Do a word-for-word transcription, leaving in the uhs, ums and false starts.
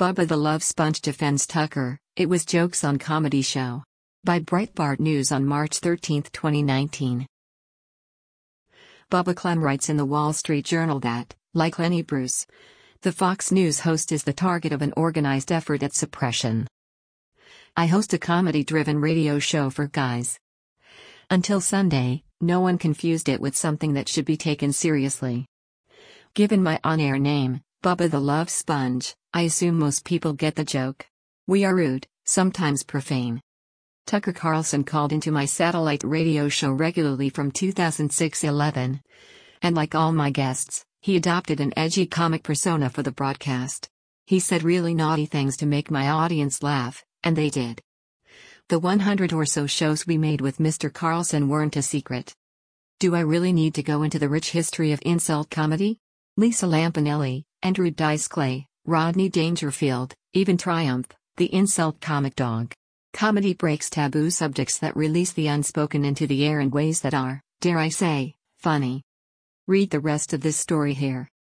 Bubba the Love Sponge defends Tucker, it was jokes on comedy show. By Breitbart News on March thirteenth, twenty nineteen. Bubba Clem writes in the Wall Street Journal that, like Lenny Bruce, the Fox News host is the target of an organized effort at suppression. I host a comedy-driven radio show for guys. Until Sunday, no one confused it with something that should be taken seriously. Given my on-air name, Bubba the Love Sponge, I assume most people get the joke. We are rude, sometimes profane. Tucker Carlson called into my satellite radio show regularly from two thousand six to eleven. And like all my guests, he adopted an edgy comic persona for the broadcast. He said really naughty things to make my audience laugh, and they did. The one hundred or so shows we made with Mister Carlson weren't a secret. Do I really need to go into the rich history of insult comedy? Lisa Lampanelli, Andrew Dice Clay, Rodney Dangerfield, even Triumph, the insult comic dog. Comedy breaks taboo subjects that release the unspoken into the air in ways that are, dare I say, funny. Read the rest of this story here.